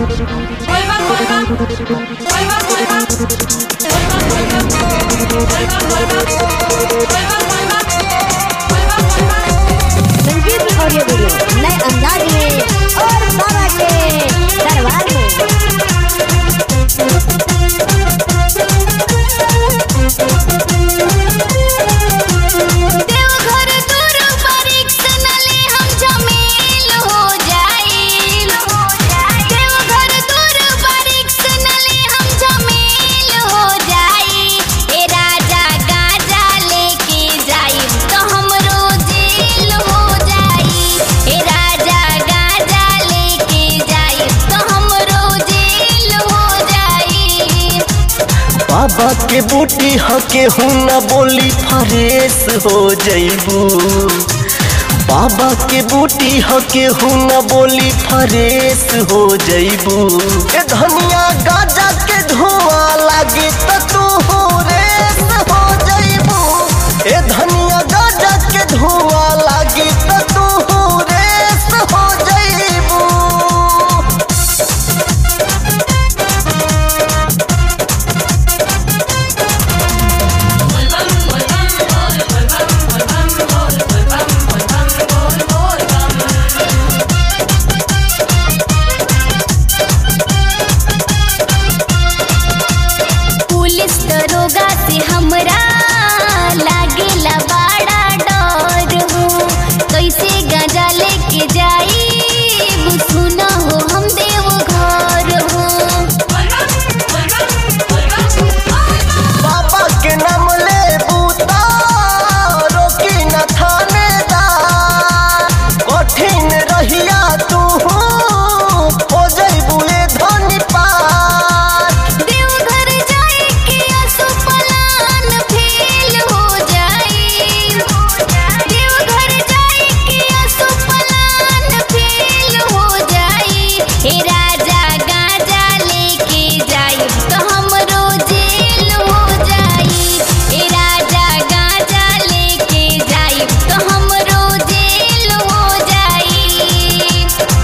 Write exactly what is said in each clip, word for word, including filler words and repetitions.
संजीवनी audio video नए अंदाज में और बाबा के दरबार में। देवघर दूर परीक्षा न ले हम झमेल हो जाए। देवघर दूर परीक्षा न ले हम झमेल हो जाए। ए राजा गाजा लेके जाई तो हमरो जेल हो जाई। ए राजा गाजा लेके जाई तो हमरो जेल हो जाई। बाबा के बूटी हके हूँ न बोली फरेस हो जैबू। बाबा के बूटी हके हूँ न बोली फरेस हो जैबू। ए धनिया गाजा के धुआं लागे तो तू हो रेस हो जैबू। ए धनिया गाजा के धुआं लागे तो तू हो रेस हो जैबू। पुलिस दरोगा से हमरा लागेला बड़ा डर हो। कैसे गांजा लेके जाई सुना हो हम देव घर हो। बाबा के नाम ले बूता रोकी न थानेदार। कठिन रहिया तू हो जैबू ए धनी पार। देवघर जाए के असो पलान फेल हो जाई। देवघर जाए के असो पलान फेल हो जाई। हे राजा गांजा लेके जाई तो हमरो जेल हो जाई। हे राजा गांजा लेके जाई तो हमरो जेल हो जाई।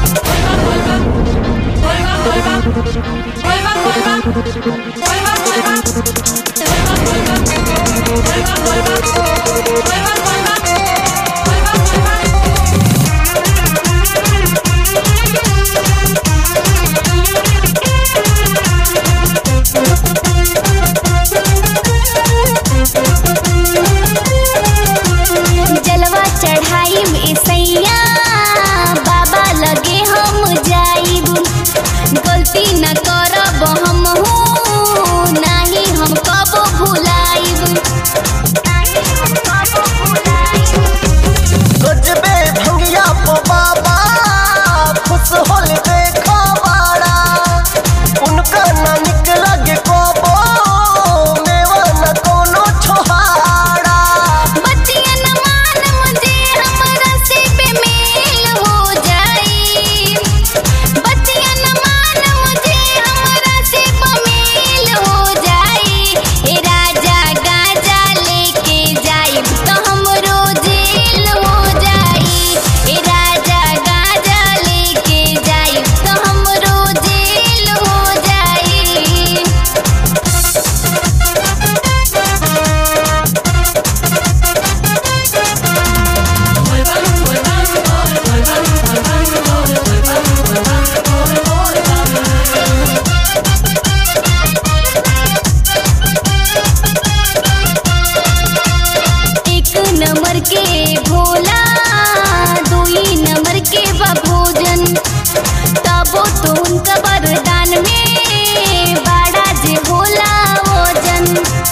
जलवा चढ़ाई में सैया बाबा लगे हम जाइब। गलती न करब हम हूँ नाही हम कबो भुलाइब। गजबे भंगिया पो बाबा खुश होल देखा बाड़ा। उनका न निक लगे कबो मेवा न कोनो छोहाड़ा। बतिया न मान मुझे हमरा से बेमेल हो जाई। बतिया न मान मुझे हमरा से बेमेल हो जाई। हे राजा गांजा लेके जाई तो हमरो जेल हो जाई। हे राजा गांजा लेके जाई तो हमरो जेल हो जाई। एक नंबर के भोला दुई नंबर के बा भोजन। तबो तो उनका वरदान में बड़ा जे होला वजन।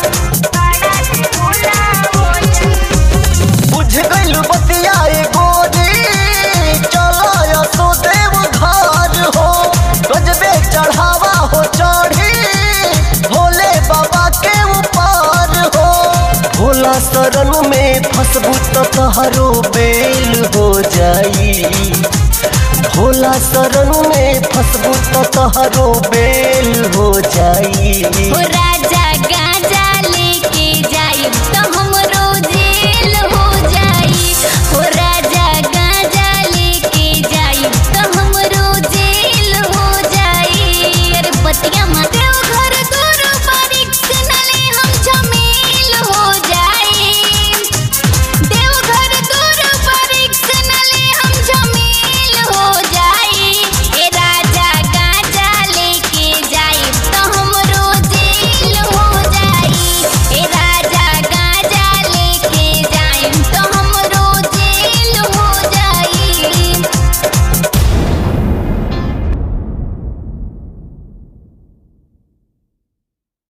बुझ गइल बतिया ए गोरी चलो यसो देव घर हो। गजबे चढ़ावा हो चढ़ी भोले बाबा के ऊपर हो। भोला शरण में फसबू तो तहरो बेल हो जाई। भोला शरण में फसबू तो तहरो बेल हो जाई। हो राजा गा